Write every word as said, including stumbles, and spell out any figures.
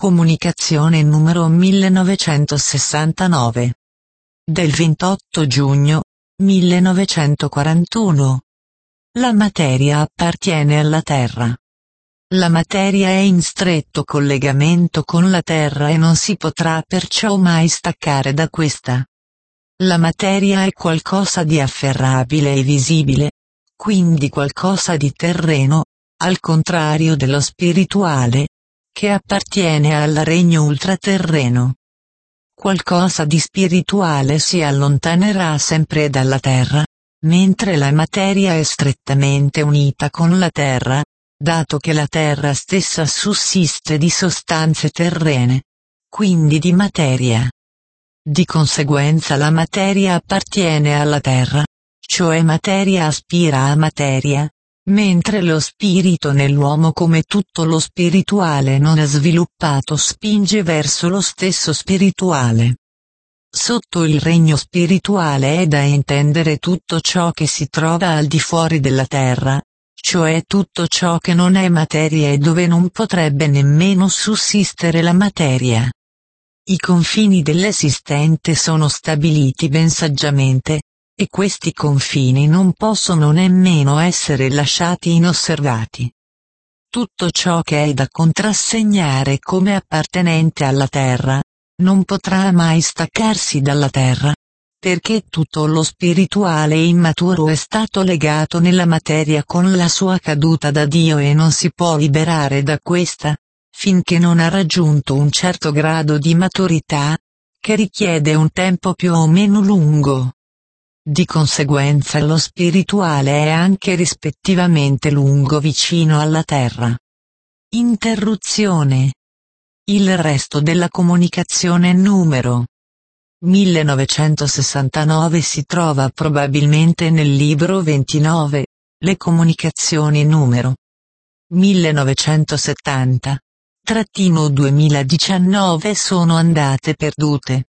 Comunicazione numero millenovecentosessantanove. Del ventotto giugno millenovecentoquarantuno. La materia appartiene alla Terra. La materia è in stretto collegamento con la Terra e non si potrà perciò mai staccare da questa. La materia è qualcosa di afferrabile e visibile, quindi qualcosa di terreno, al contrario dello spirituale, che appartiene al regno ultraterreno. Qualcosa di spirituale si allontanerà sempre dalla Terra, mentre la materia è strettamente unita con la Terra, dato che la Terra stessa sussiste di sostanze terrene, quindi di materia. Di conseguenza la materia appartiene alla Terra, cioè materia aspira a materia, mentre lo spirito nell'uomo come tutto lo spirituale non è sviluppato spinge verso lo stesso spirituale. Sotto il regno spirituale è da intendere tutto ciò che si trova al di fuori della Terra, cioè tutto ciò che non è materia e dove non potrebbe nemmeno sussistere la materia. I confini dell'esistente sono stabiliti ben saggiamente, e questi confini non possono nemmeno essere lasciati inosservati. Tutto ciò che è da contrassegnare come appartenente alla Terra, non potrà mai staccarsi dalla Terra, perché tutto lo spirituale immaturo è stato legato nella materia con la sua caduta da Dio e non si può liberare da questa, finché non ha raggiunto un certo grado di maturità, che richiede un tempo più o meno lungo. Di conseguenza lo spirituale è anche rispettivamente lungo vicino alla Terra. Interruzione. Il resto della comunicazione numero millenovecentosessantanove si trova probabilmente nel libro ventinove, le comunicazioni numero millenovecentosettanta duemiladiciannove sono andate perdute.